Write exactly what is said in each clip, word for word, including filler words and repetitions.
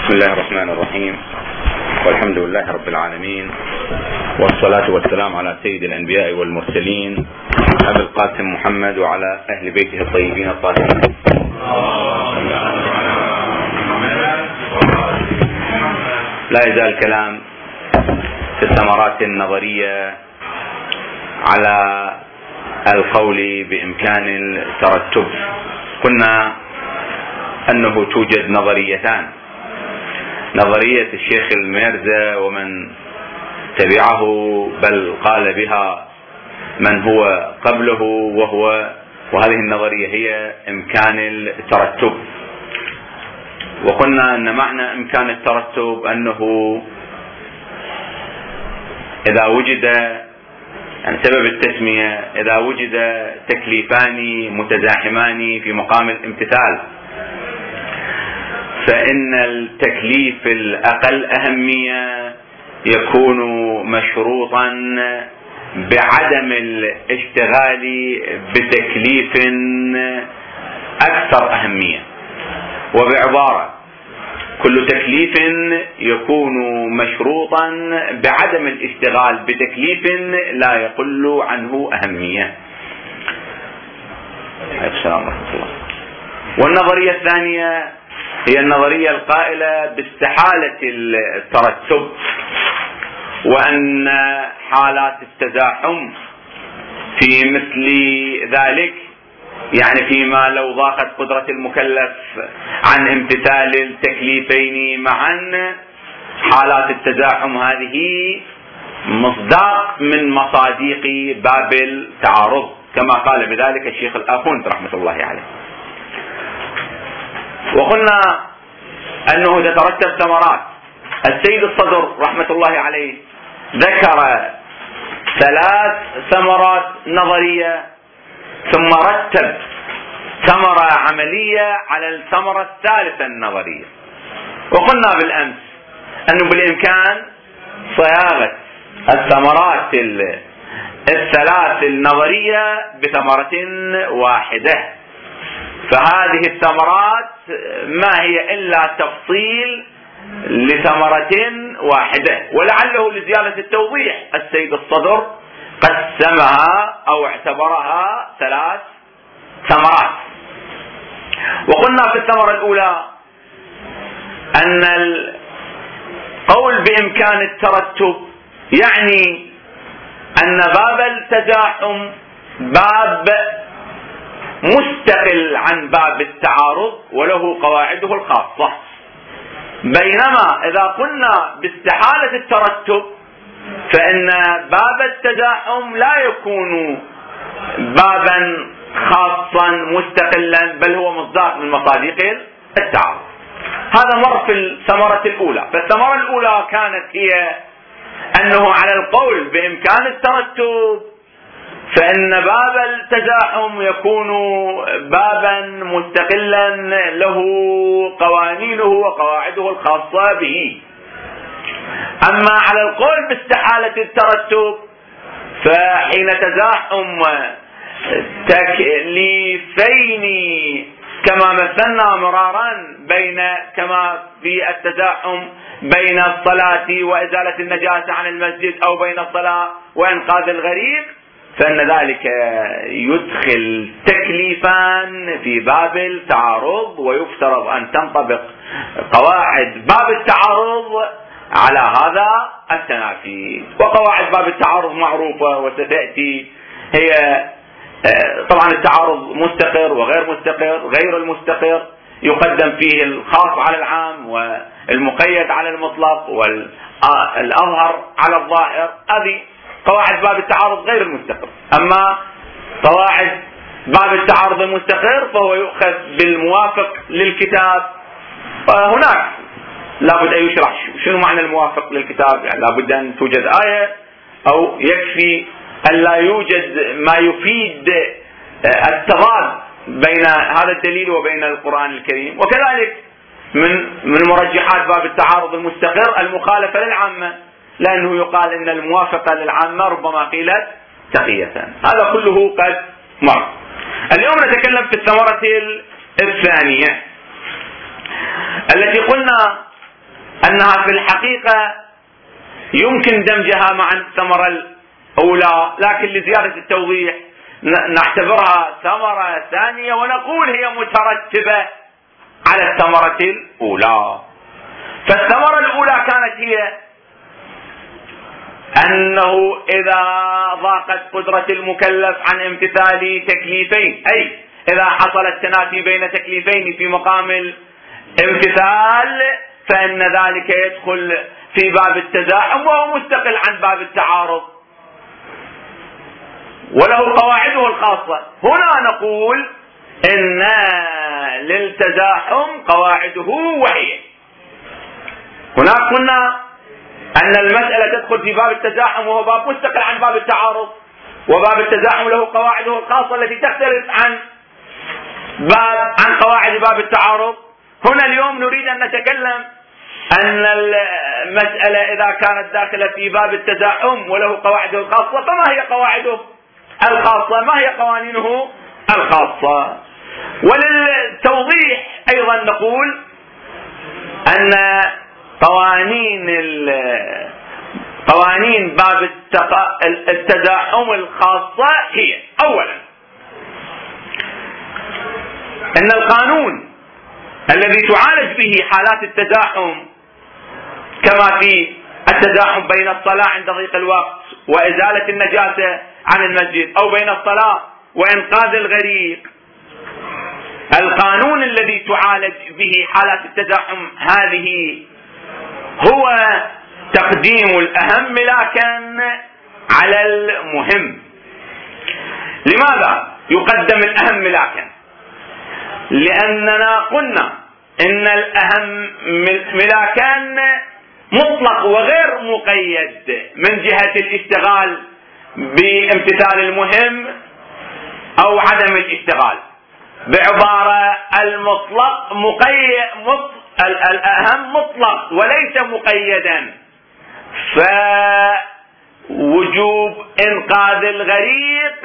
بسم الله الرحمن الرحيم، والحمد لله رب العالمين، والصلاة والسلام على سيد الأنبياء والمرسلين أبي القاسم محمد وعلى أهل بيته الطيبين الطاهرين. لا يزال الكلام في الثمرات النظرية على القول بإمكان الترتب. قلنا أنه توجد نظريتان: نظرية الشيخ الميرزا ومن تبعه، بل قال بها من هو قبله، وهو وهذه النظرية هي إمكان الترتب. وقلنا أن معنى إمكان الترتب أنه إذا وجد، يعني سبب التسمية، إذا وجد تكليفان متزاحمان في مقام الامتثال، فإن التكليف الأقل أهمية يكون مشروطا بعدم الاشتغال بتكليف أكثر أهمية. وبعبارة، كل تكليف يكون مشروطا بعدم الاشتغال بتكليف لا يقل عنه أهمية. السلام ورحمة الله. والنظرية الثانية هي النظرية القائلة باستحالة الترتب، وأن حالات التزاحم في مثل ذلك، يعني فيما لو ضاقت قدرة المكلف عن امتثال التكليفين معا، حالات التزاحم هذه مصداق من مصادق باب التعارض، كما قال بذلك الشيخ الآخوند رحمة الله عليه. وقلنا أنه تترتب ثمرات. السيد الصدر رحمة الله عليه ذكر ثلاث ثمرات نظرية، ثم رتب ثمرة عملية على الثمرة الثالثة النظرية. وقلنا بالأمس أنه بالإمكان صياغة الثمرات الثلاث النظرية بثمرة واحدة، فهذه الثمرات ما هي إلا تفصيل لثمرة واحدة. ولعله لزيادة التوضيح السيد الصدر قسمها أو اعتبرها ثلاث ثمرات. وقلنا في الثمرة الأولى أن القول بإمكان الترتب يعني أن باب التزاحم باب مستقل عن باب التعارض وله قواعده الخاصة، بينما إذا قلنا باستحالة الترتب فإن باب التزاحم لا يكون بابا خاصا مستقلا، بل هو مصداق من مصادق التعارض. هذا مر في الثمرة الأولى. فالثمرة الأولى كانت هي أنه على القول بإمكان الترتب فإن باب التزاحم يكون بابا مستقلا له قوانينه وقواعده الخاصة به. أما على القول باستحالة الترتب فحين تزاحم تكليفين كما مثلنا مرارا بين كما في التزاحم بين الصلاة وإزالة النجاسة عن المسجد أو بين الصلاة وإنقاذ الغريق، فإن ذلك يدخل تكليفان في باب التعارض، ويفترض أن تنطبق قواعد باب التعارض على هذا التنافي. وقواعد باب التعارض معروفة وستأتي، هي طبعا التعارض مستقر وغير مستقر. غير المستقر يقدم فيه الخاص على العام والمقيد على المطلق والأظهر على الظاهر. هذه قواعد باب التعارض غير المستقر. أما قواعد باب التعارض المستقر فهو يؤخذ بالموافق للكتاب. هناك لابد أن يشرح شنو معنى الموافق للكتاب، يعني لابد أن توجد آية أو يكفي أن لا يوجد ما يفيد التضاد بين هذا الدليل وبين القرآن الكريم. وكذلك من من مرجحات باب التعارض المستقر المخالفة للعامة، لأنه يقال إن الموافقة للعامة ربما قيلت تقية. هذا كله قد مر. اليوم نتكلم في الثمرة الثانية التي قلنا أنها في الحقيقة يمكن دمجها مع الثمرة الأولى، لكن لزيادة التوضيح نعتبرها ثمرة ثانية ونقول هي مترتبة على الثمرة الأولى. فالثمرة الأولى كانت هي أنه إذا ضاقت قدرة المكلف عن امتثال تكليفين، أي إذا حصل التنافي بين تكليفين في مقام الامتثال، فإن ذلك يدخل في باب التزاحم وهو مستقل عن باب التعارض وله قواعده الخاصة. هنا نقول إن للتزاحم قواعده وهي، هناك قلنا أن المسألة تدخل في باب التزاحم وهو باب مستقل عن باب التعارض، وباب التزاحم له قواعده الخاصة التي تختلف عن باب عن قواعد باب التعارض. هنا اليوم نريد أن نتكلم أن المسألة إذا كانت داخلة في باب التزاحم وله قواعده الخاصة، فما هي قواعده الخاصة؟ ما هي قوانينه الخاصة؟ وللتوضيح أيضا نقول أن قوانين قوانين باب التزاحم الخاصة هي: أولا أن القانون الذي تعالج به حالات التزاحم كما في التزاحم بين الصلاة عند ضيق الوقت وإزالة النجاسة عن المسجد، أو بين الصلاة وإنقاذ الغريق، القانون الذي تعالج به حالات التزاحم هذه هو تقديم الأهم لكن على المهم. لماذا يقدم الأهم لكن؟ لأننا قلنا إن الأهم ملاكان مطلق وغير مقيد من جهة الاشتغال بامتثال المهم أو عدم الاشتغال. بعبارة المطلق مقيد مطلق الأهم مطلق وليس مقيدا، فوجوب إنقاذ الغريق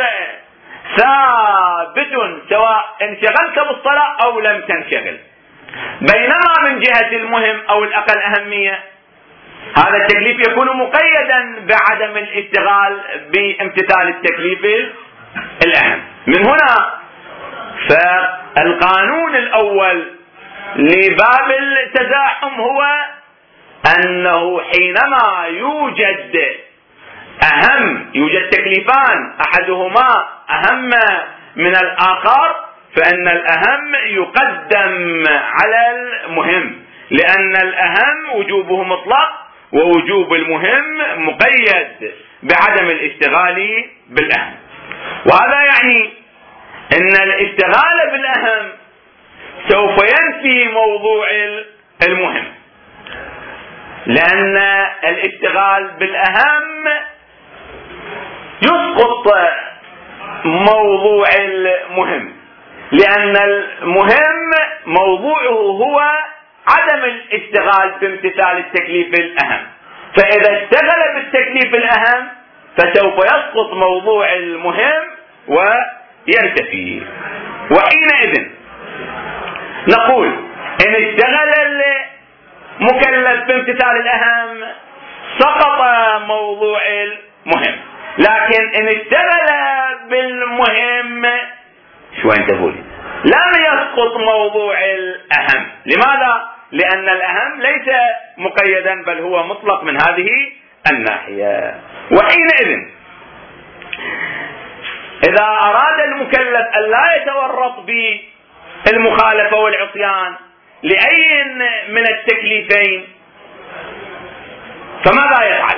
ثابت سواء انشغلت بالصلاة أو لم تنشغل. بينما من جهة المهم أو الأقل أهمية هذا التكليف يكون مقيدا بعدم الاشتغال بامتثال التكليف الأهم. من هنا فالقانون الأول لباب التزاحم هو أنه حينما يوجد أهم يوجد تكليفان أحدهما أهم من الآخر، فإن الأهم يقدم على المهم، لأن الأهم وجوبه مطلق ووجوب المهم مقيد بعدم الاشتغال بالأهم. وهذا يعني أن الاشتغال بالأهم سوف ينفي موضوع المهم، لأن الاشتغال بالأهم يسقط موضوع المهم، لأن المهم موضوعه هو عدم الاشتغال بامتثال التكليف الأهم، فإذا اشتغل بالتكليف الأهم فسوف يسقط موضوع المهم وينتفي. وحينئذ نقول إن اشتغل المكلف بامتثال الأهم سقط موضوع المهم، لكن إن اشتغل بالمهم شو أنت تقول لم يسقط موضوع الأهم. لماذا؟ لأن الأهم ليس مقيدا بل هو مطلق من هذه الناحية. وحينئذ إذا أراد المكلف أن لا يتورط بالمخالفة والعصيان لأي من التكليفين فماذا يفعل؟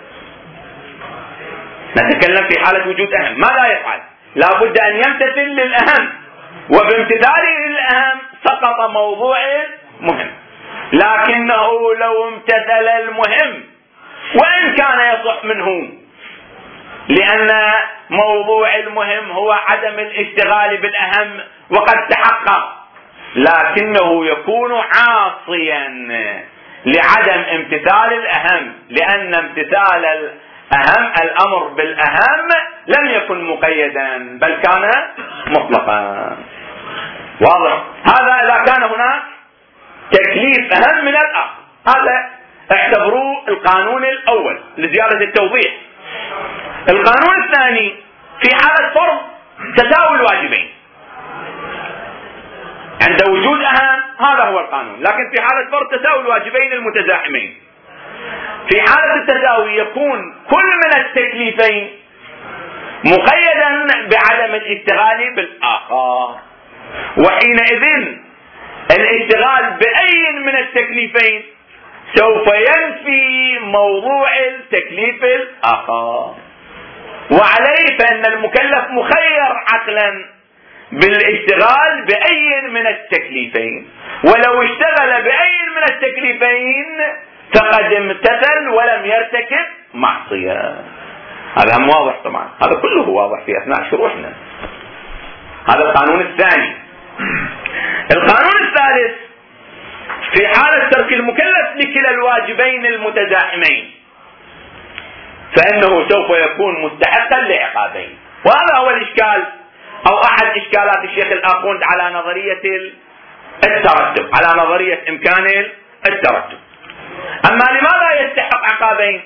نتكلم في حالة وجود أهم، ماذا يفعل؟ لا بد أن يمتثل للأهم، وبامتثاله للأهم سقط موضوع المهم. لكنه لو امتثل المهم وإن كان يصح منه، لأن موضوع المهم هو عدم الاشتغال بالأهم وقد تحقق، لكنه يكون عاصيا لعدم امتثال الأهم، لأن امتثال الأهم الأمر بالأهم لم يكن مقيدا بل كان مطلقا. واضح؟ هذا إذا كان هناك تكليف أهم من الآخر. هذا اعتبروه القانون الأول لزيادة التوضيح. القانون الثاني في حالة فرض تساوي الواجبين عند وجود أهم، هذا هو القانون. لكن في حالة فرض تساوي الواجبين المتزاحمين، في حالة التساوي يكون كل من التكليفين مقيدا بعدم الاشتغال بالآخر، وحينئذ الاشتغال بأي من التكليفين سوف ينفي موضوع التكليف الآخر، وعليه فإن المكلف مخير عقلا بالاشتغال بأي من التكليفين، ولو اشتغل بأي من التكليفين فقد امتثل ولم يرتكب معصية. هذا هم واضح طبعا، هذا كله واضح في أثناء شروحنا. هذا القانون الثاني. القانون الثالث في حالة ترك المكلف لكلا الواجبين المتزاحمين فإنه سوف يكون مستحقا لعقابين. وهذا هو الإشكال أو أحد إشكالات الشيخ الآخوند على نظرية الترتب، على نظرية إمكان الترتب. أما لماذا يستحق عقابين؟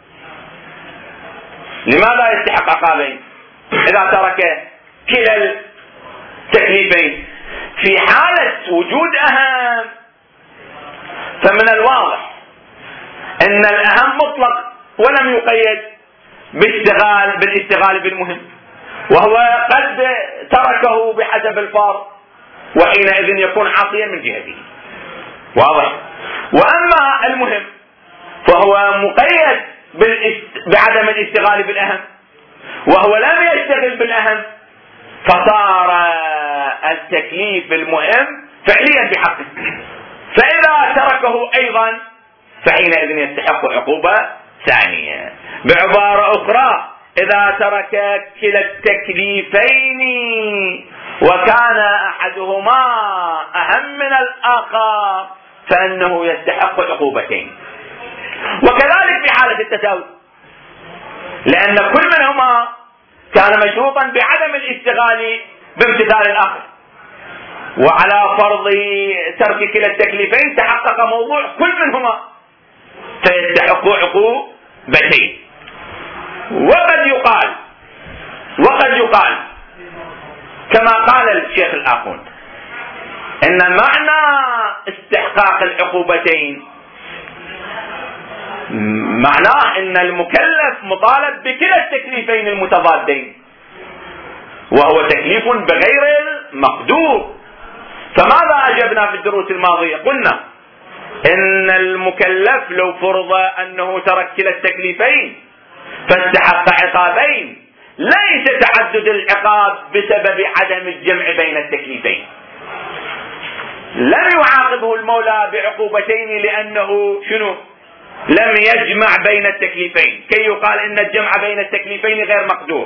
لماذا يستحق عقابين إذا ترك كلا التكليفين؟ في حالة وجود أهم فمن الواضح أن الأهم مطلق ولم يقيد بالاشتغال بالاشتغال بالمهم، وهو قد تركه بحسب الفرض، وحينئذ يكون عاصيا من جهته. واضح. وأما المهم فهو مقيد بعدم الاشتغال بالأهم، وهو لم يشتغل بالأهم، فصار التكليف المهم فعليا بحقه، فإذا تركه أيضا فحينئذ يستحق عقوبة ثانية. بعبارة أخرى، إذا ترك كلا التكليفين وكان أحدهما أهم من الآخر فإنه يستحق عقوبتين. وكذلك في حالة التساوي، لأن كل منهما كان مشروطا بعدم الاشتغال بامتثال الآخر، وعلى فرض ترك كلا التكليفين تحقق موضوع كل منهما فيستحق عقوبتين. وقد يقال وقد يقال كما قال الشيخ الآخوند إن معنى استحقاق العقوبتين معناه إن المكلف مطالب بكلا التكليفين المتضادين، وهو تكليف بغير المقدور. فماذا أجبنا في الدروس الماضية؟ قلنا إن المكلف لو فرض أنه ترك كلا التكليفين فاستحق عقابين، ليس تعدد العقاب بسبب عدم الجمع بين التكليفين. لم يعاقبه المولى بعقوبتين لأنه شنو؟ لم يجمع بين التكليفين، كي يقال إن الجمع بين التكليفين غير مقدور،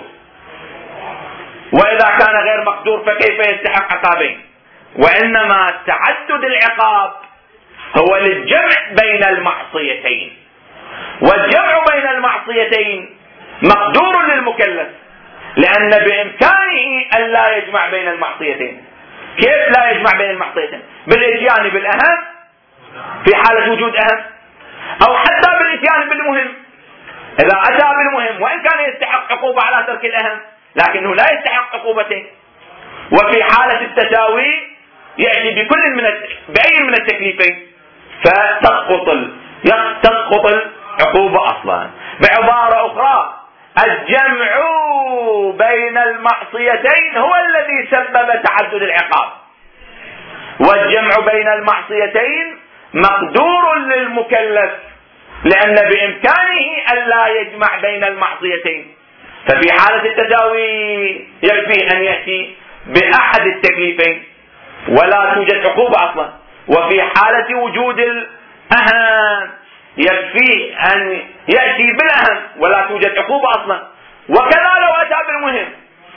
وإذا كان غير مقدور فكيف يستحق عقابين؟ وإنما تعدد العقاب هو للجمع بين المعصيتين، والجمع بين المعصيتين مقدور للمكلف، لأن بإمكانه أن لا يجمع بين المعصيتين. كيف لا يجمع بين المعصيتين؟ بالإتيان بالأهم في حالة وجود أهم، أو حتى بالإتيان بالمهم. إذا أتى بالمهم وإن كان يستحق عقوبة على ترك الأهم لكنه لا يستحق عقوبتين. وفي حالة التساوي يأتي بكل من بأي من التكليفين فتسقط ال... تسقط العقوبة أصلا. بعبارة أخرى، الجمع بين المعصيتين هو الذي سبب تعدد العقاب، والجمع بين المعصيتين مقدور للمكلف لأن بإمكانه أن لا يجمع بين المعصيتين. ففي حالة التساوي يكفي أن يأتي بأحد التكليفين ولا توجد عقوبة أصلا، وفي حالة وجود الأهم يكفي أن يأتي بالأهم ولا توجد عقوبة أصلا. وكذا لو أتى بالمهم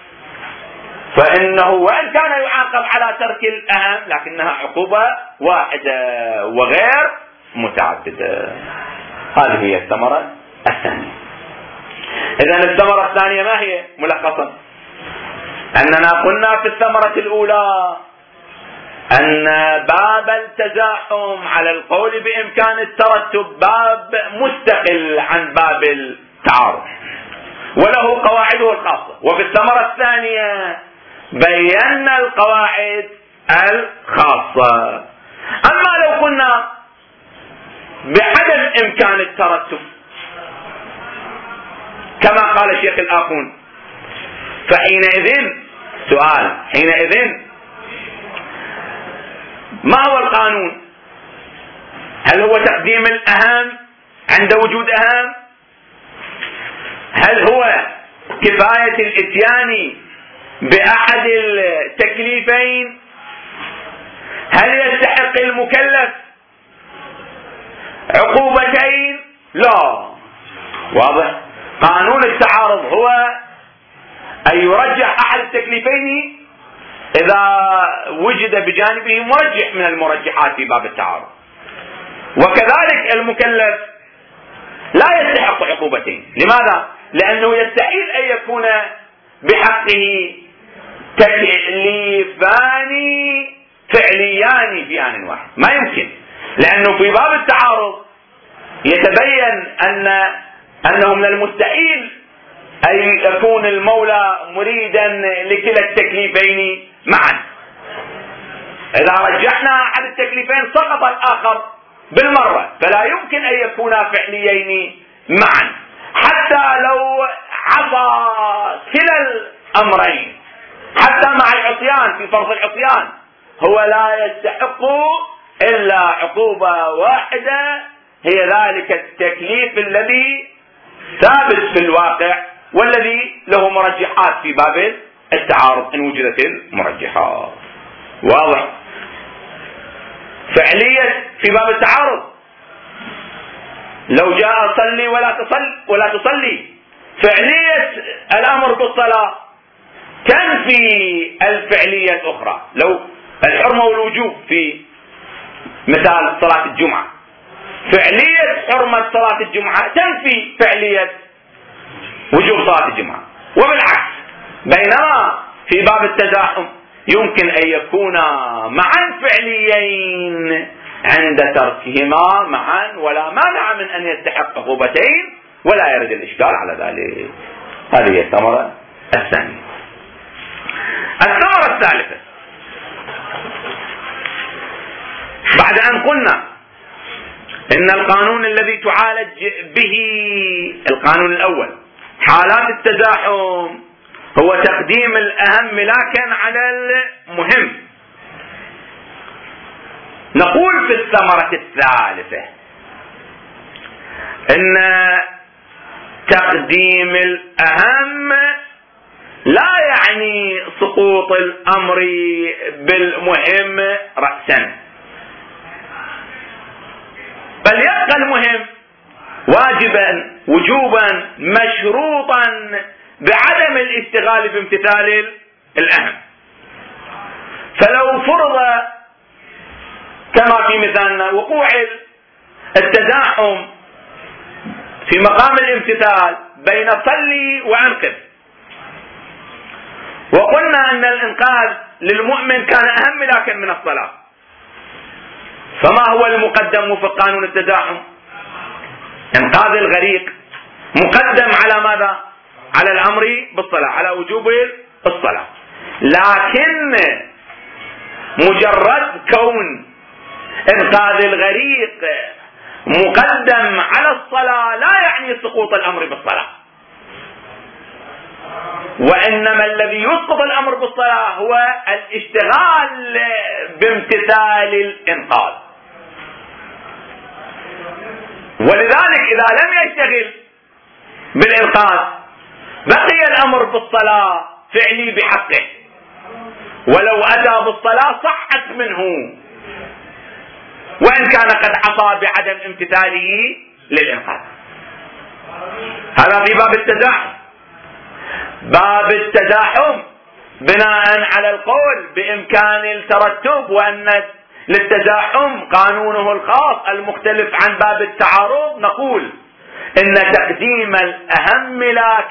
فإنه وإن كان يعاقب على ترك الأهم لكنها عقوبة واحدة وغير متعددة. هذه هي الثمرة الثانية. إذن الثمرة الثانية ما هي ملخصا؟ أننا قلنا في الثمرة الأولى أن باب التزاحم على القول بإمكان الترتب باب مستقل عن باب التعارض وله قواعده الخاصة. وفي الثمرة الثانية بينا القواعد الخاصة. أما لو قلنا بعدم إمكان الترتب كما قال الشيخ الآخون، فحينئذ سؤال، حينئذ ما هو القانون؟ هل هو تقديم الأهم عند وجود أهم؟ هل هو كفاية الإتيان بأحد التكليفين؟ هل يستحق المكلف عقوبتين؟ لا. واضح. قانون التعارض هو أن يرجح أحد التكليفين إذا وجد بجانبه مرجح من المرجحات في باب التعارض، وكذلك المكلف لا يستحق عقوبتين. لماذا؟ لأنه يستحيل أن يكون بحقه تكليفان فعليان في آن واحد، ما يمكن، لأنه في باب التعارض يتبين أن أنه من المستحيل أن يكون المولى مريدا لكلا التكليفين معا. إذا رجحنا أحد التكليفين سقط الآخر بالمرة، فلا يمكن أن يكونا فعليين معا حتى لو عصى كلا الأمرين، حتى مع العصيان في فرض العصيان هو لا يستحق إلا عقوبة واحدة، هي ذلك التكليف الذي ثابت في الواقع والذي له مرجحات في باب التعارض إن وجدت المرجحات. واضح. فعلية في باب التعارض لو جاء صلي ولا تصلي ولا تصلي، فعلية الأمر بالصلاة تنفي الفعلية الأخرى. لو الحرمة والوجوب في مثال صلاة الجمعة، فعلية حرمة صلاة الجمعة تنفي فعلية وجوب صلاة الجمعة، وبالعكس. بينما في باب التزاحم يمكن أن يكونا معا فعليين عند تركهما معا ولا مانع من أن يستحق عقوبتين ولا يرد الإشكال على ذلك. هذه هي الثمرة الثانية. الثمرة الثالثة، بعد أن قلنا إن القانون الذي تعالج به القانون الأول حالات التزاحم هو تقديم الأهم لكن على المهم، نقول في الثمرة الثالثة إن تقديم الأهم لا يعني سقوط الأمر بالمهم رأسا، بل يبقى المهم واجبا وجوبا مشروطا بعدم الاشتغال بامتثال الأهم. فلو فرض كما في مثالنا وقوع التزاحم في مقام الامتثال بين صلي وأنقذ، وقلنا أن الإنقاذ للمؤمن كان أهم لكن من الصلاة، فما هو المقدم في قانون التزاحم؟ إنقاذ الغريق مقدم على ماذا؟ على الأمر بالصلاة، على وجوب الصلاة. لكن مجرد كون إنقاذ الغريق مقدم على الصلاة لا يعني سقوط الأمر بالصلاة، وإنما الذي يسقط الأمر بالصلاة هو الاشتغال بامتثال الإنقاذ. ولذلك إذا لم يشتغل بالإنقاذ بقي الأمر بالصلاة فعلي بحقه، ولو أتى بالصلاة صحت منه وإن كان قد عصى بعدم امتثاله للإنقاذ. هذا في باب التزاحم. باب التزاحم بناء على القول بإمكان الترتب وأن للتزاحم قانونه الخاص المختلف عن باب التعارض، نقول إن تقديم الأهم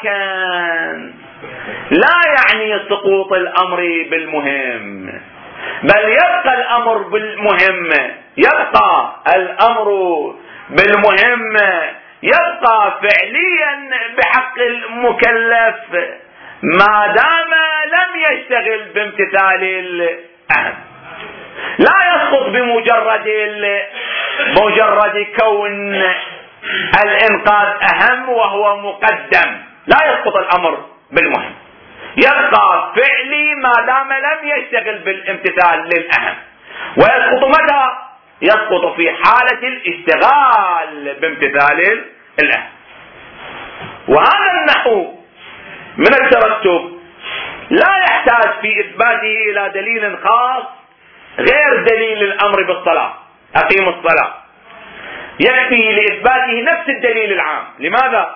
لكن لا يعني سقوط الأمر بالمهم، بل يبقى الأمر بالمهمة، يبقى الأمر بالمهمة، يبقى فعليا بحق المكلف ما دام لم يشتغل بامتثال الأهم. لا يسقط بمجرد مجرد كون الإنقاذ أهم وهو مقدم، لا يسقط الأمر بالمهم، يبقى فعلي ما دام لم يشتغل بالامتثال للأهم. ويسقط متى؟ يسقط في حالة الاشتغال بامتثال الأهم. وهذا النحو من الترتب لا يحتاج في إثباته إلى دليل خاص غير دليل الأمر بالصلاة، أقيموا الصلاة، يكفي لإثباته نفس الدليل العام. لماذا؟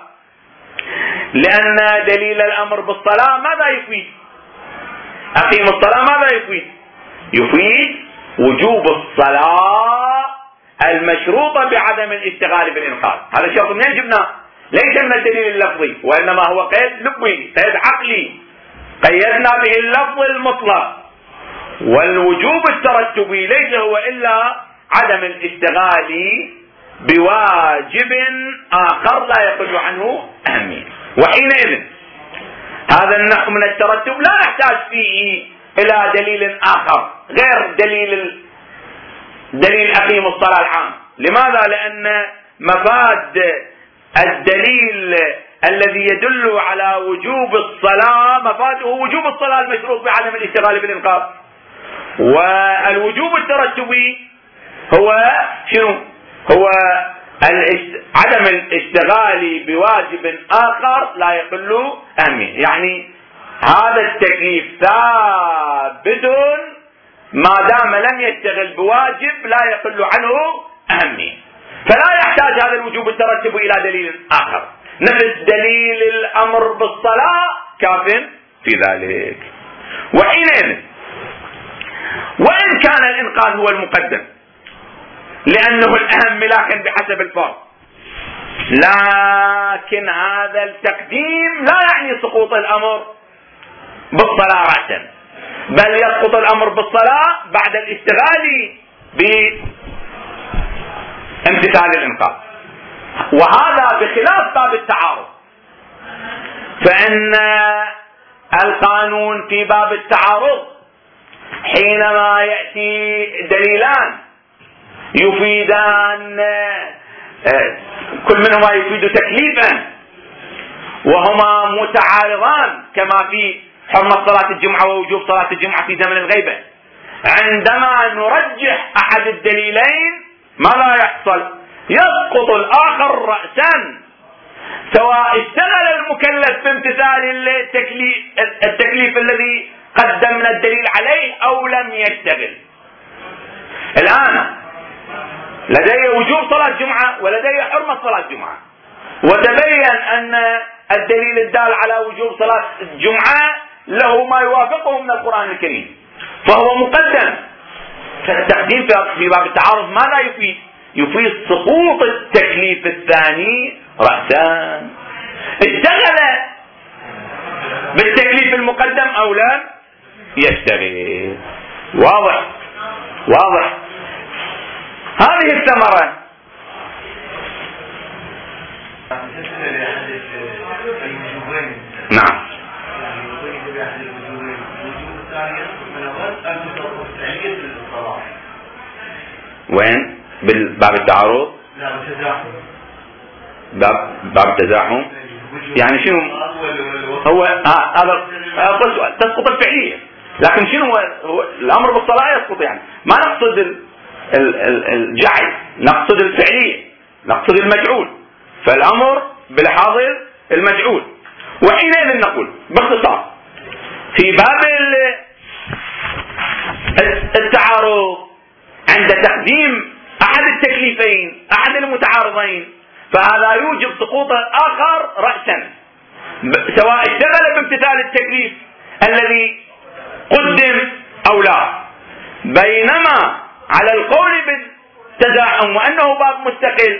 لأن دليل الأمر بالصلاة ماذا يفيد؟ أقيموا الصلاة ماذا يفيد؟ يفيد وجوب الصلاة المشروطة بعدم الاشتغال بالإنقاذ. هذا الشرط منين جبناه؟ ليس من الدليل اللفظي، وإنما هو قيد لفظي، قيد عقلي، قيدنا به اللفظ المطلق. والوجوب الترتبي ليس هو إلا عدم الاشتغال بواجب آخر لا يقل عنه أهمية. وحينئذ هذا النحو من الترتب لا نحتاج فيه إلى دليل آخر غير دليل دليل أقيم الصلاة العام. لماذا؟ لأن مفاد الدليل الذي يدل على وجوب الصلاة مفاده وجوب الصلاة المشروط بعدم الاشتغال بالإنقاذ. والوجوب الترتبي هو شنو؟ هو عدم الاشتغال بواجب آخر لا يقل أهمية. يعني هذا التكليف ثابت ما دام لم يشتغل بواجب لا يقل عنه أهمية، فلا يحتاج هذا الوجوب الترتب إلى دليل آخر. نفس دليل الأمر بالصلاة كاف في ذلك. وحينئذ وإن كان الإنقاذ هو المقدم لأنه الأهم لكن بحسب الفرض، لكن هذا التقديم لا يعني سقوط الأمر بالصلاة رأسا، بل يسقط الأمر بالصلاة بعد الاشتغال بامتثال الإنقاذ. وهذا بخلاف باب التعارض، فإن القانون في باب التعارض حينما يأتي دليلان يفيدان كل منهما يفيد تكليفا وهما متعارضان كما في حرمة صلاة الجمعة ووجوب صلاة الجمعة في زمن الغيبة، عندما نرجح أحد الدليلين ماذا يحصل؟ يسقط الآخر رأسا، سواء اشتغل المكلف بامتثال التكليف, التكليف الذي قدمنا الدليل عليه أو لم يشتغل. الآن لدي وجوب صلاة جمعة ولدي حرمة صلاة جمعة، وتبين أن الدليل الدال على وجوب صلاة الجمعة له ما يوافقه من القرآن الكريم فهو مقدم. فالتقديم في باب التعارض ماذا يفيد؟ يفيد سقوط التكليف الثاني رأسا، اشتغل بالتكليف المقدم أو لم يشتغل. واضح واضح. هذه الثمرة. نعم. وين؟ بالباب التعارض؟ باب باب التزاحم. يعني شنو هو هذا؟ آه تسقط الفعلية، لكن شنو هو, هو الأمر بالصلاة يسقط. يعني ما نقصد الجعل، نقصد الفعلية، نقصد المجعول، فالأمر بالحاضر المجعول. وحينئذ نقول باختصار في باب التعارض عند تقديم أحد التكليفين أحد المتعارضين فهذا يوجب سقوط الآخر رأسا، سواء اشتغل بامتثال التكليف الذي قدم أو لا. بينما على القول بالتزاحم وأنه باب مستقل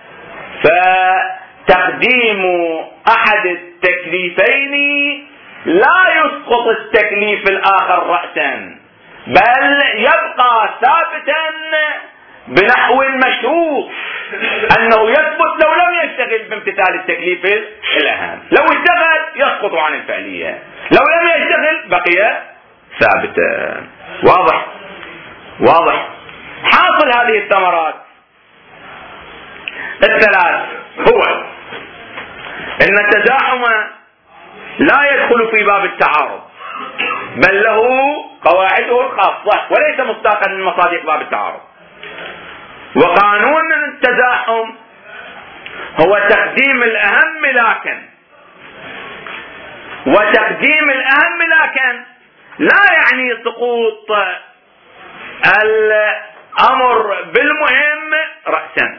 فتقديم أحد التكليفين لا يسقط التكليف الآخر رأسا، بل يبقى ثابتا بنحو مشروط، أنه يثبت لو لم يشتغل بامتثال التكليف الأهم. لو اشتغل يسقط عن الفعلية، لو لم يشتغل بقي ثابتا. واضح واضح. حاصل هذه الثمرات الثلاث هو أن التزاحم لا يدخل في باب التعارض، بل له قواعده الخاصة وليس مستاقا من مصادق باب التعارض. وقانون التزاحم هو تقديم الأهم لكن، وتقديم الأهم لكن لا يعني سقوط الأمر بالمهم رأسا،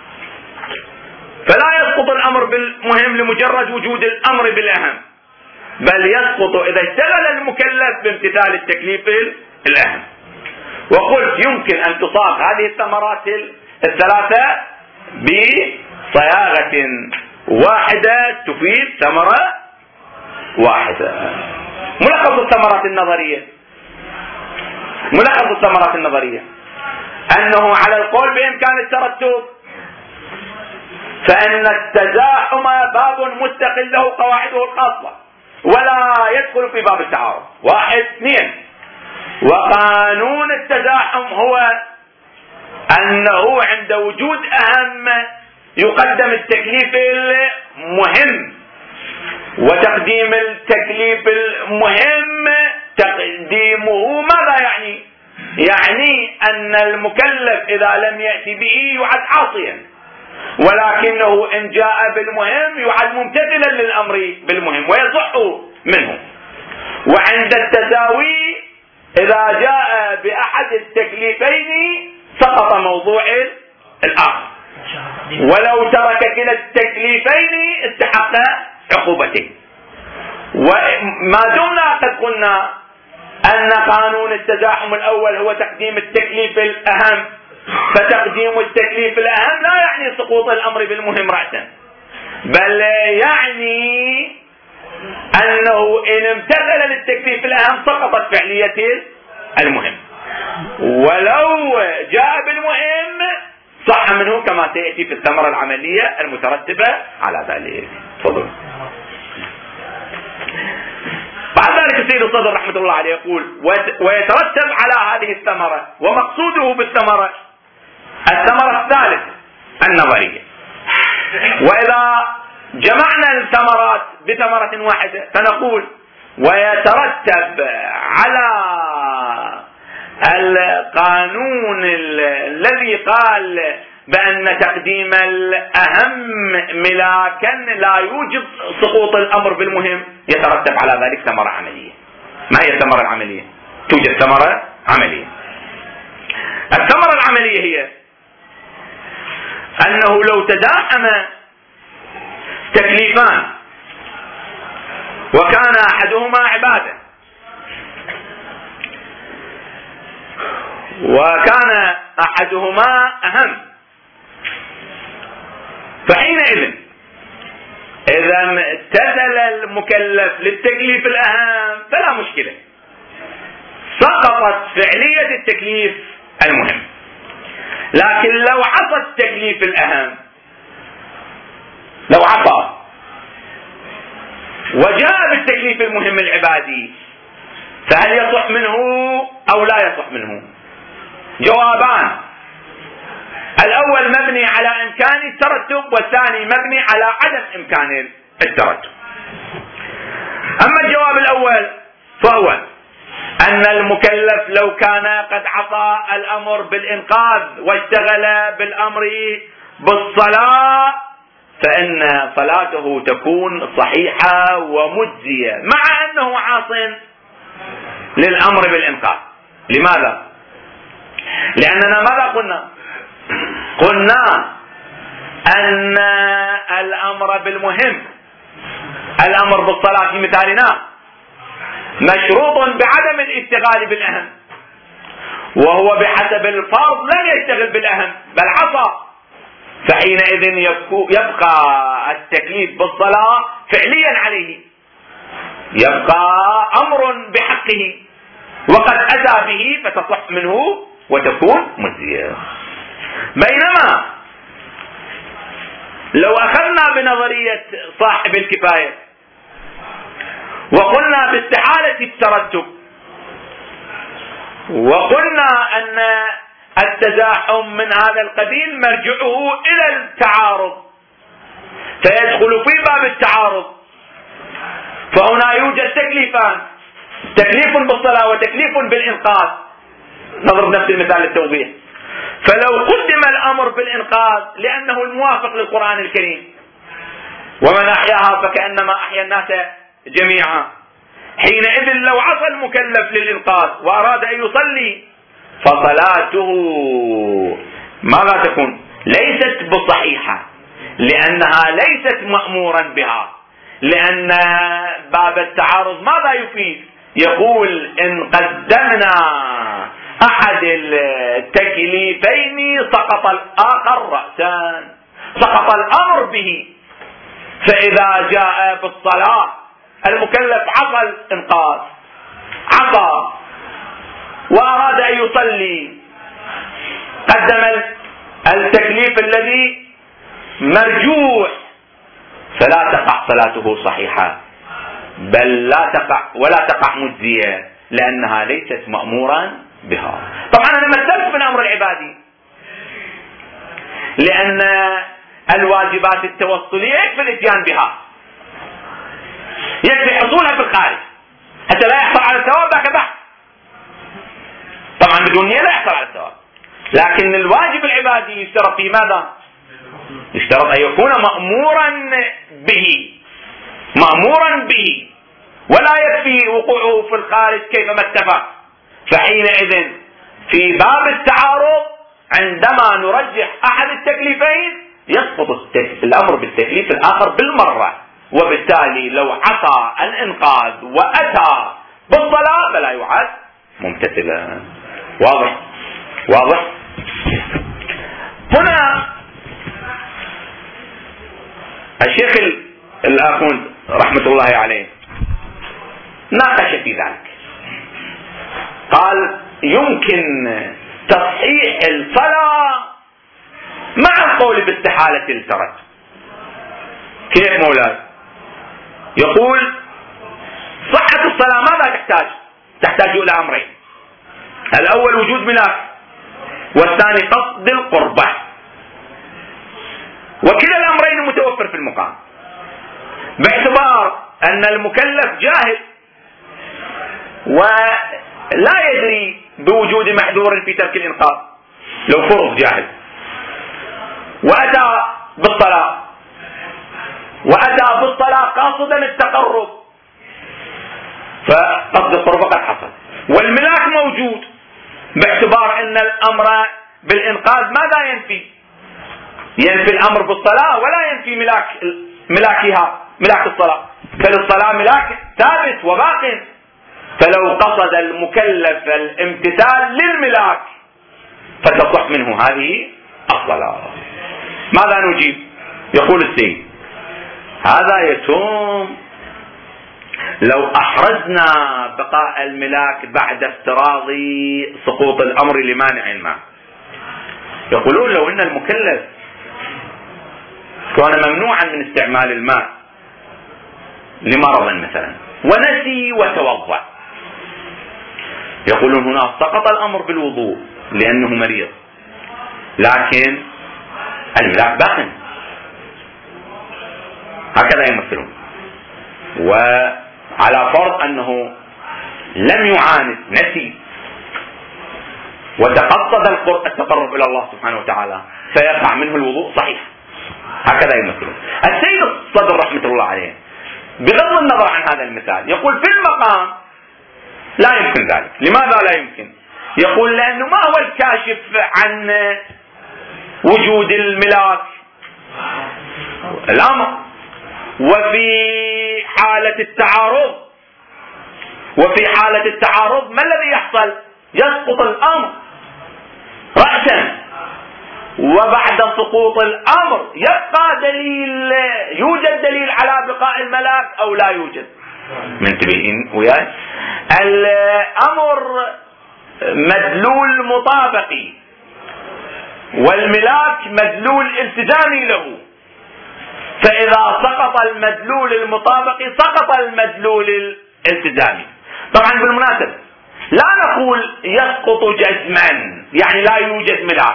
فلا يسقط الأمر بالمهم لمجرد وجود الأمر بالأهم، بل يسقط إذا اشتغل المكلف بامتثال التكليف الأهم. وقلت يمكن أن تصاغ هذه الثمرات الثلاثة بصياغة واحدة تفيد ثمرة واحدة. ملخص الثمرات النظرية ملخص الثمرات النظرية أنه على القول بإمكان الترتب، فإن التزاحم باب مستقل له قواعده الخاصة ولا يدخل في باب التعارض. واحد. اثنين، وقانون التزاحم هو أنه عند وجود أهم يقدم التكليف المهم، وتقديم التكليف المهم تقديمه ماذا يعني؟ يعني أن المكلف إذا لم يأتي به يعد عاصيا، ولكنه إن جاء بالمهم يعد ممتثلا للأمر بالمهم ويصح منه. وعند التساوي إذا جاء بأحد التكليفين سقط موضوع الآخر، ولو ترك كلا التكليفين استحق عقوبته. وما دمنا قد قلنا أن قانون التزاحم الأول هو تقديم التكليف الأهم، فتقديم التكليف الأهم لا يعني سقوط الأمر بالمهم رأسا، بل يعني أنه إن امتثل للتكليف الأهم سقطت فعلية المهم، ولو جاء بالمهم صح منه كما سيأتي في الثمرة العملية المترتبة على ذلك. تفضل. بعد ذلك السيد الصدر رحمة الله عليه يقول: ويترتب على هذه الثمرة، ومقصوده بالثمرة الثمرة الثالثة النظرية. وإذا جمعنا الثمرات بثمرة واحدة فنقول: ويترتب على القانون الذي قال بأن تقديم الأهم ملاكا لا يوجب سقوط الأمر بالمهم، يترتب على ذلك ثمرة عملية. ما هي الثمرة العملية؟ توجد ثمرة عملية. الثمرة العملية هي أنه لو تزاحم تكليفان وكان أحدهما عبادة وكان أحدهما أهم، فحينئذ إذا امتثل المكلف للتكليف الأهم فلا مشكلة، سقطت فعلية التكليف المهم. لكن لو عصى التكليف الأهم، لو عصى وجاء بالتكليف المهم العبادي، فهل يصح منه أو لا يصح منه؟ جوابان: الأول مبني على إمكان الترتب، والثاني مبني على عدم إمكان الترتب. أما الجواب الأول فهو أن المكلف لو كان قد عصى الأمر بالإنقاذ واشتغل بالأمر بالصلاة فإن صلاته تكون صحيحة ومجزية مع أنه عاص للأمر بالإنقاذ. لماذا؟ لأننا ماذا قلنا؟ قلنا أن الأمر بالمهم، الأمر بالصلاة في مثالنا، مشروط بعدم الاشتغال بالأهم، وهو بحسب الفرض لم يشتغل بالأهم بل عصى، فحينئذ يبقى التكليف بالصلاة فعليا عليه، يبقى أمر بحقه وقد أتى به فتصح منه وتكون مجزية. بينما لو أخذنا بنظرية صاحب الكفاية وقلنا باستحالة الترتب، وقلنا أن التزاحم من هذا القبيل مرجعه إلى التعارض، فيدخل في باب التعارض، فهنا يوجد تكليفان، تكليف بالصلاة وتكليف بالإنقاذ. نضرب نفس المثال للتوضيح. فلو قدم الأمر بالإنقاذ لأنه الموافق للقرآن الكريم، ومن أحياها فكأنما أحيا الناس جميعا، حينئذ لو عصى المكلف للإنقاذ وأراد أن يصلي فصلاته ماذا تكون؟ ليست بصحيحة، لأنها ليست مأمورا بها، لأن باب التعارض ماذا يفيد؟ يقول إن قدمنا أحد التكليفين سقط الآخر رأسا، سقط الأمر به. فإذا جاء بالصلاة المكلف عصى الإنقاذ، عصى وأراد أن يصلي، قدم التكليف الذي مرجوح، فلا تقع صلاته صحيحة، بل لا تقع ولا تقع مجزية، لأنها ليست مأمورا بها. طبعا أنا مثلت بالأمر العبادي، لأن الواجبات التوصلية يكفي الاتيان بها، يكفي حصولها في الخارج حتى لا يحصل على الثواب ذاك بحث. طبعا بدون نية لا يحصل على الثواب، لكن الواجب العبادي يشترط في ماذا؟ يشترط أن يكون مأمورا به، مأمورا به، ولا يكفي وقوعه في الخارج كيفما اتفق. فحينئذ في باب التعارض عندما نرجح أحد التكليفين يسقط الأمر بالتكليف الآخر بالمرة، وبالتالي لو عصى الإنقاذ وأتى بالصلاة فلا يعد ممتثلا. واضح؟ واضح؟ هنا الشيخ الآخوند رحمة الله عليه ناقش في ذلك، قال يمكن تصحيح الصلاة مع القول باستحالة الترتب. كيف مولاي؟ يقول صحة الصلاة ماذا تحتاج؟ تحتاج إلى أمرين: الأول وجود ملاك، والثاني قصد القربة، وكلا الأمرين متوفر في المقام، باعتبار أن المكلف جاهل ولا يدري بوجود محذور في ترك الإنقاذ. لو فرض جاهل وأتى بالصلاة وأتى بالصلاة قاصدا التقرب، فقصد القرب قد حصل، والملاك موجود، باعتبار أن الأمر بالإنقاذ ماذا ينفي؟ ينفي الأمر بالصلاة ولا ينفي ملاك ملاكها، ملاك الصلاة، فللصلاة ملاك ثابت وباق. فلو قصد المكلف الامتثال للملاك فتصح منه هذه الصلاة. ماذا نجيب؟ يقول السيد هذا يتم لو أحرزنا بقاء الملاك بعد افتراض سقوط الأمر لمانع ما. يقولون لو أن المكلف كان ممنوعا من استعمال الماء لمرض مثلا ونسي وتوضأ، يقولون هنا سقط الأمر بالوضوء لأنه مريض، لكن الملاك باق، هكذا يمثلون. وعلى فرض أنه لم يعاند، نسي وتقصد التقرب إلى الله سبحانه وتعالى، فيقع منه الوضوء صحيح، هكذا يمثلون. السيد الصدر رحمة الله عليه بغض النظر عن هذا المثال يقول في المقام لا يمكن ذلك. لماذا لا يمكن؟ يقول لأنه ما هو الكاشف عن وجود الملاك؟ الأمر. وفي حالة التعارض وفي حالة التعارض ما الذي يحصل؟ يسقط الأمر رأسا، وبعد سقوط الأمر يبقى دليل، يوجد دليل على بقاء الملاك أو لا يوجد؟ منتبهين وياي؟ الأمر مدلول مطابقي والملاك مدلول التزامي له، فإذا سقط المدلول المطابقي سقط المدلول الالتزامي. طبعا بالمناسبة لا نقول يسقط جزما يعني لا يوجد ملاك،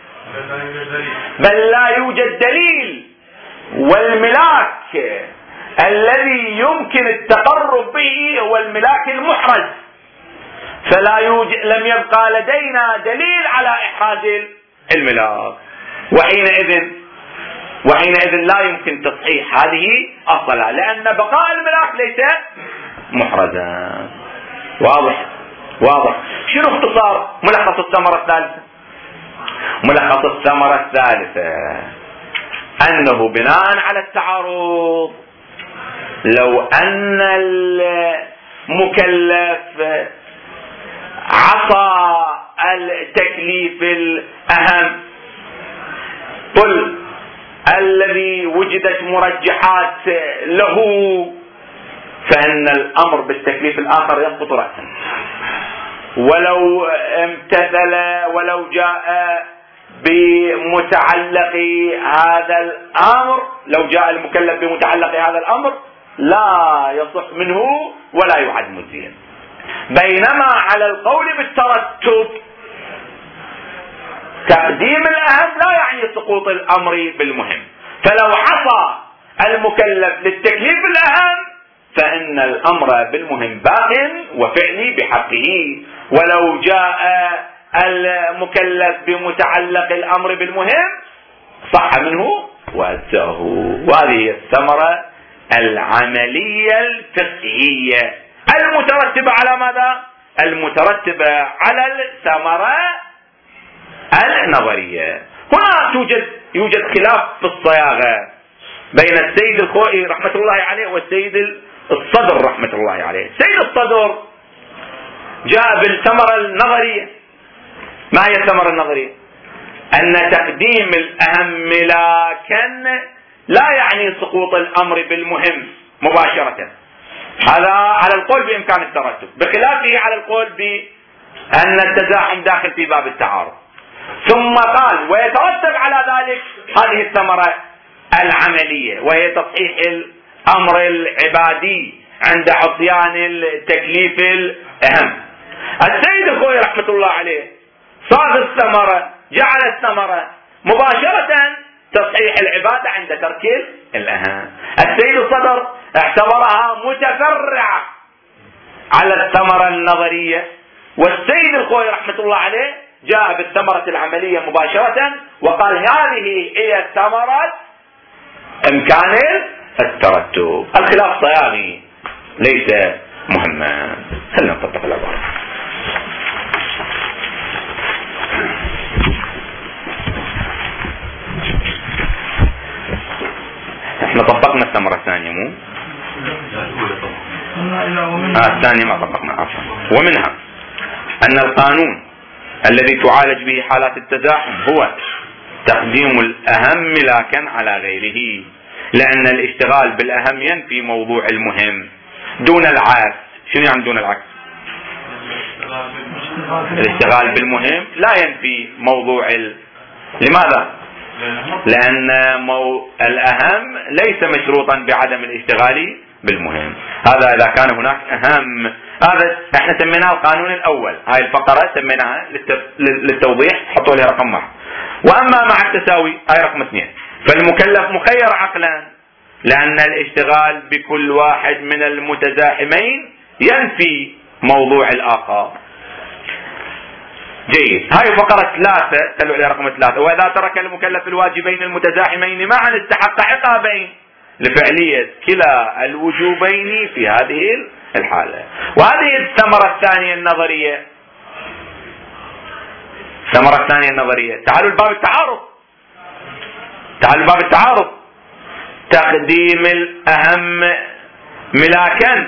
بل لا يوجد دليل، والملاك الذي يمكن التقرب به هو الملاك المحرز، فلا يوجد لم يبقى لدينا دليل على إحراز الملاك، وحينئذ وحينئذ لا يمكن تصحيح هذه الصلاة لأن بقاء الملاك ليس محرزا. واضح واضح. شنو اختصار ملخص الثمرة الثالثة؟ ملخص الثمرة الثالثة أنه بناء على التعارض لو أن المكلف عصى التكليف الأهم قل الذي وجدت مرجحات له فإن الأمر بالتكليف الآخر يسقط رأسا، ولو امتثل ولو جاء بمتعلق هذا الأمر، لو جاء المكلف بمتعلق هذا الأمر لا يصح منه ولا يعد مجزيا. بينما على القول بالترتب تقديم الأهم لا يعني سقوط الأمر بالمهم، فلو عصى المكلف للتكليف الأهم فإن الأمر بالمهم باق وفعلي بحقه، ولو جاء المكلف بمتعلق الأمر بالمهم صح منه وأجزاه. وهذه الثمرة العملية الفقهية المترتبة على ماذا؟ المترتبة على الثمرة النظرية. هنا توجد يوجد خلاف في الصياغة بين السيد الخوئي رحمة الله عليه والسيد الصدر رحمة الله عليه. السيد الصدر جاء بالثمرة النظرية. ما هي الثمرة النظرية؟ أن تقديم الأهم ملاكا لا يعني سقوط الأمر بالمهم مباشرة، هذا على القول بإمكان الترتب، بخلافه على القول بأن التزاحم داخل في باب التعارض. ثم قال ويترتب على ذلك هذه الثمرة العملية وهي تصحيح الأمر العبادي عند عصيان التكليف الأهم. السيد الخوئي رحمة الله عليه صاغ الثمرة، جعل الثمرة مباشرة تصحيح العبادة عند ترك الأهم. السيد الصدر اعتبرها متفرعة على الثمرة النظرية، والسيد الخوئي رحمة الله عليه جاء بالثمرة العملية مباشرة وقال هذه هي ثمرة إمكان الترتب. الخلاف صياغي ليس مهما. خلينا نطبق العبارة. احنا طبقنا الثمرة الثانية مو؟ آه الثانية ما طبقنا عفوا. ومنها أن القانون الذي تعالج به حالات التزاحم هو تقديم الأهم ملاكا على غيره، لأن الاشتغال بالأهم ينفي موضوع المهم دون العكس. شنو يعني دون العكس؟ الاشتغال بالمهم لا ينفي موضوع ال... لماذا؟ لأن مو... الأهم ليس مشروطا بعدم الاشتغال بالمهم. هذا إذا كان هناك أهم. هذا احنا سميناه القانون الأول، هاي الفقرة سميناها للت... للتوضيح، حطوا لها رقم واحد. وأما مع التساوي هاي رقم اثنين، فالمكلف مخير عقلا لأن الاشتغال بكل واحد من المتزاحمين ينفي موضوع الآخر. جيد. هاي فقرة ثلاثة، خلوا عليها رقم ثلاثة. وإذا ترك المكلف الواجبين المتزاحمين معا استحق عقابين لفعلية كلا الوجوبين في هذه الحالة. وهذه الثمرة الثانية النظرية. الثمرة الثانية النظرية، تعالوا الباب التعارض. تعالوا الباب التعارض. تقديم الأهم ملاكا،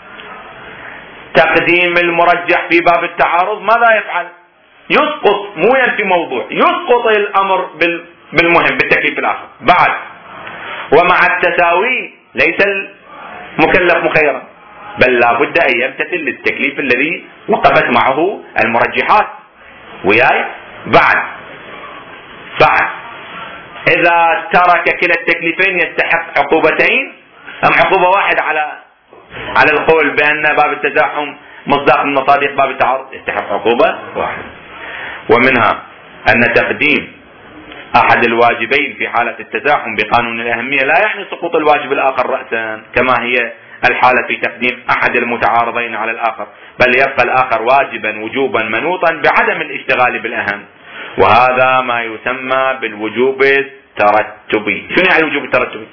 تقديم المرجح في باب التعارض ماذا يفعل؟ يسقط، مو ينفي موضوع، يسقط الأمر بالمهم بالتكليف الآخر. بعد ومع التساوي ليس المكلف مخيرا، بل لا بد أن يمتثل للتكليف الذي وقفت معه المرجحات. وياي بعد بعد إذا ترك كلا التكليفين يستحق عقوبتين أم عقوبة واحدة على على القول بأن باب التزاحم مصداق من مصادق باب التعارض؟ يستحق عقوبة واحدة. ومنها أن تقديم أحد الواجبين في حالة التزاحم بقانون الأهمية لا يعني سقوط الواجب الآخر رأسا كما هي الحالة في تقديم أحد المتعارضين على الآخر، بل يبقى الآخر واجبا وجوبا منوطا بعدم الاشتغال بالأهم، وهذا ما يسمى بالوجوب الترتبي. شنو يعني الوجوب الترتبي؟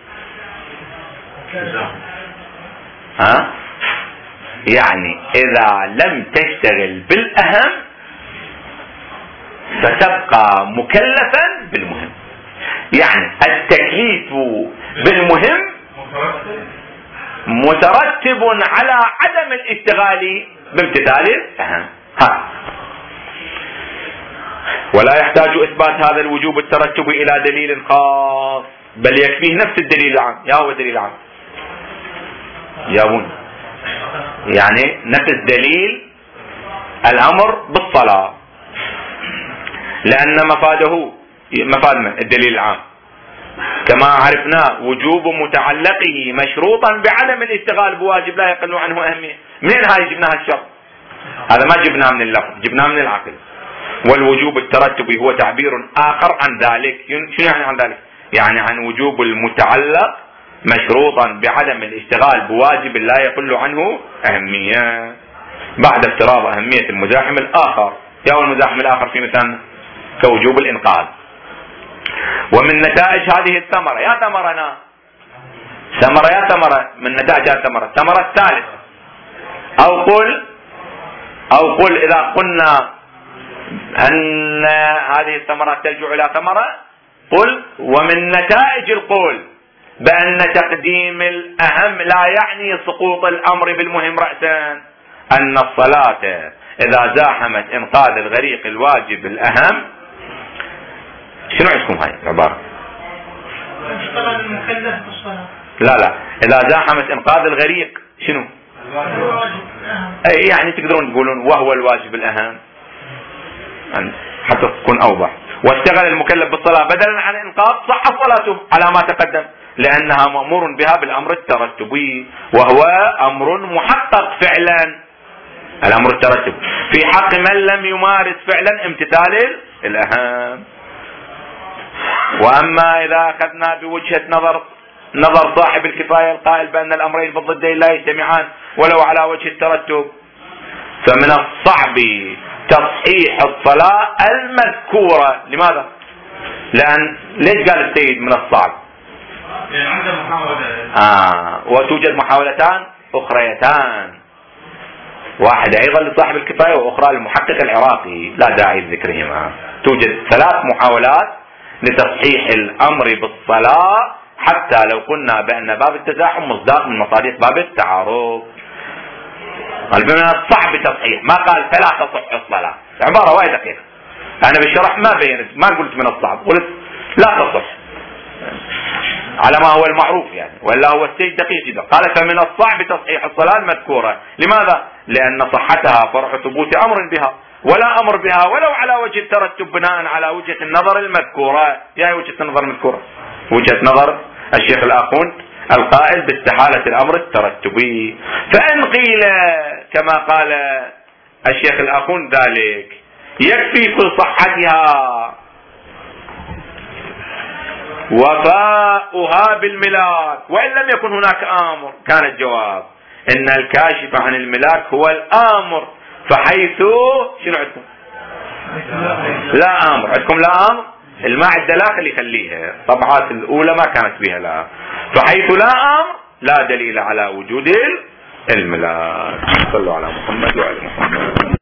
ها؟ يعني إذا لم تشتغل بالأهم ستبقى مكلفا بالمهم. يعني التكليف بالمهم مترتب على عدم الاشتغال بامتثال الأهم. ها. ولا يحتاج إثبات هذا الوجوب الترتبي إلى دليل خاص، بل يكفيه نفس الدليل العام. يا هو دليل عام يابون، يعني نفس دليل الأمر بالصلاة، لأن مفاده مفاد من الدليل العام كما عرفنا وجوب متعلقه مشروطا بعدم الاشتغال بواجب لا يقل عنه أهمية. منين هاي جبناها الشرط؟ هذا ما جبناه من اللفظ، جبناه من العقل. والوجوب الترتبي هو تعبير آخر عن ذلك. شنو يعني عن ذلك؟ يعني عن وجوب المتعلق مشروطا بعدم الاشتغال بواجب لا يقل عنه أهمية بعد افتراض أهمية المزاحم الآخر. يا المزاحم الآخر في مثالنا كوجوب الإنقاذ. ومن نتائج هذه الثمرة، يا ثمرنا ثمرة يا ثمرة من نتائج هذه الثمرة الثمرة الثالثة، أو قل أو قل إذا قلنا أن هذه الثمرات ترجع إلى ثمرة، قل ومن نتائج القول بأن تقديم الأهم لا يعني سقوط الأمر بالمهم رأسا أن الصلاة إذا زاحمت إنقاذ الغريق الواجب الأهم. شنو عندكم هاي العبارة؟ اشتغل المكلف بالصلاة. لا لا إذا زاحمت إنقاذ الغريق شنو؟ أي يعني تقدرون تقولون وهو الواجب الأهم حتى تكون أوضح. واشتغل المكلف بالصلاة بدلا عن إنقاذ صح صلاته على ما تقدم، لأنها مأمور بها بالأمر الترتبي وهو أمر محقق فعلا. الأمر الترتبي في حق من لم يمارس فعلا امتثال الأهم. وأما إذا أخذنا بوجهة نظر نظر صاحب الكفاية القائل بأن الأمرين بالضدين لا يجتمعان ولو على وجه الترتب، فمن الصعب تصحيح الصلاة المذكورة. لماذا؟ لأن ليش قال السيد من الصعب؟ يعني عنده محاولة. آه وتوجد محاولتان أخريتان، واحدة أيضا لصاحب الكفاية وأخرى للمحقق العراقي لا داعي لذكرهما. توجد ثلاث محاولات لتصحيح الأمر بالصلاة حتى لو قلنا بأن باب التزاحم مصداق من مصادق باب التعارض. قال من الصعب تصحيح، ما قال فلا تصح الصلاة، عبارة وايد دقيقة. أنا بالشرح ما بينت ما قلت من الصعب، قلت لا تصح على ما هو المعروف يعني، ولا هو السيد دقيق جدا. قال فمن الصعب تصحيح الصلاة المذكورة. لماذا؟ لأن صحتها فرع ثبوت أمر بها، ولا أمر بها ولو على وجه الترتب بناء على وجهة النظر المذكورة. يعني وجهة النظر المذكورة وجهة نظر الشيخ الآخوند القائل باستحالة الأمر الترتبي. فإن قيل كما قال الشيخ الآخوند ذلك يكفي في صحتها وفاؤها بالملاك وإن لم يكن هناك آمر، كان الجواب إن الكاشف عن الملاك هو الآمر، فحيث شنو عندكم؟ لا آمر. عندكم لا آمر، الماعدة لا خلي يخليها، الطبعات الأولى ما كانت فيها لا. فحيث لا أمر لا دليل على وجود الملاك. صلوا على محمد وعلى محمد.